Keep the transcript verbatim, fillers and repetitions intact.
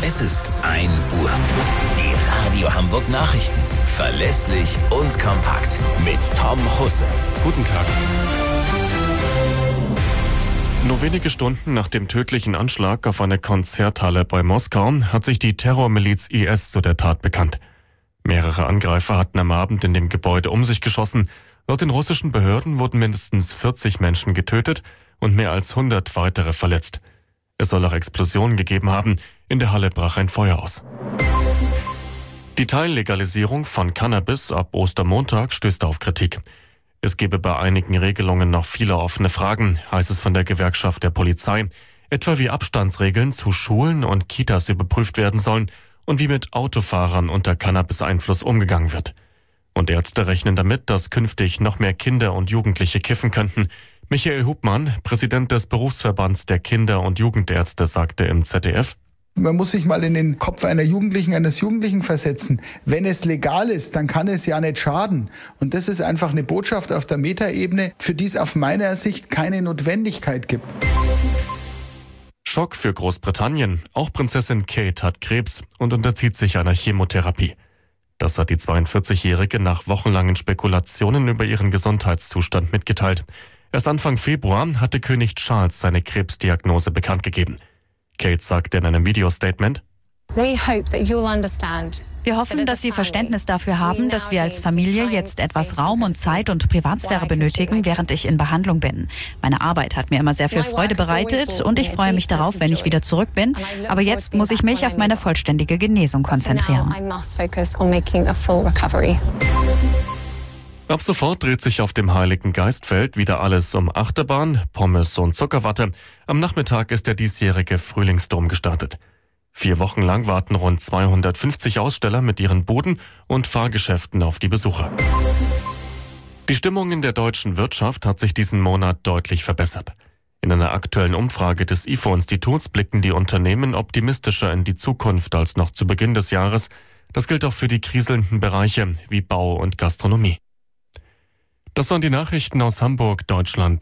Es ist ein Uhr. Die Radio Hamburg Nachrichten. Verlässlich und kompakt. Mit Tom Husse. Guten Tag. Nur wenige Stunden nach dem tödlichen Anschlag auf eine Konzerthalle bei Moskau hat sich die Terrormiliz I S zu der Tat bekannt. Mehrere Angreifer hatten am Abend in dem Gebäude um sich geschossen. Laut den russischen Behörden wurden mindestens vierzig Menschen getötet und mehr als hundert weitere verletzt. Es soll auch Explosionen gegeben haben. In der Halle brach ein Feuer aus. Die Teillegalisierung von Cannabis ab Ostermontag stößt auf Kritik. Es gebe bei einigen Regelungen noch viele offene Fragen, heißt es von der Gewerkschaft der Polizei. Etwa wie Abstandsregeln zu Schulen und Kitas überprüft werden sollen und wie mit Autofahrern unter Cannabis-Einfluss umgegangen wird. Und Ärzte rechnen damit, dass künftig noch mehr Kinder und Jugendliche kiffen könnten. Michael Hubmann, Präsident des Berufsverbands der Kinder- und Jugendärzte, sagte im Z D F: Man muss sich mal in den Kopf einer Jugendlichen, eines Jugendlichen versetzen. Wenn es legal ist, dann kann es ja nicht schaden. Und das ist einfach eine Botschaft auf der Metaebene, für die es auf meiner Sicht keine Notwendigkeit gibt. Schock für Großbritannien. Auch Prinzessin Kate hat Krebs und unterzieht sich einer Chemotherapie. Das hat die zweiundvierzigjährige nach wochenlangen Spekulationen über ihren Gesundheitszustand mitgeteilt. Erst Anfang Februar hatte König Charles seine Krebsdiagnose bekannt gegeben. Kate sagte in einem Videostatement: Wir hoffen, dass Sie Verständnis dafür haben, dass wir als Familie jetzt etwas Raum und Zeit und Privatsphäre benötigen, während ich in Behandlung bin. Meine Arbeit hat mir immer sehr viel Freude bereitet und ich freue mich darauf, wenn ich wieder zurück bin. Aber jetzt muss ich mich auf meine vollständige Genesung konzentrieren. Ab sofort dreht sich auf dem Heiligen Geistfeld wieder alles um Achterbahn, Pommes und Zuckerwatte. Am Nachmittag ist der diesjährige Frühlingsdom gestartet. Vier Wochen lang warten rund zweihundertfünfzig Aussteller mit ihren Buden und Fahrgeschäften auf die Besucher. Die Stimmung in der deutschen Wirtschaft hat sich diesen Monat deutlich verbessert. In einer aktuellen Umfrage des I F O-Instituts blicken die Unternehmen optimistischer in die Zukunft als noch zu Beginn des Jahres. Das gilt auch für die kriselnden Bereiche wie Bau und Gastronomie. Das waren die Nachrichten aus Hamburg, Deutschland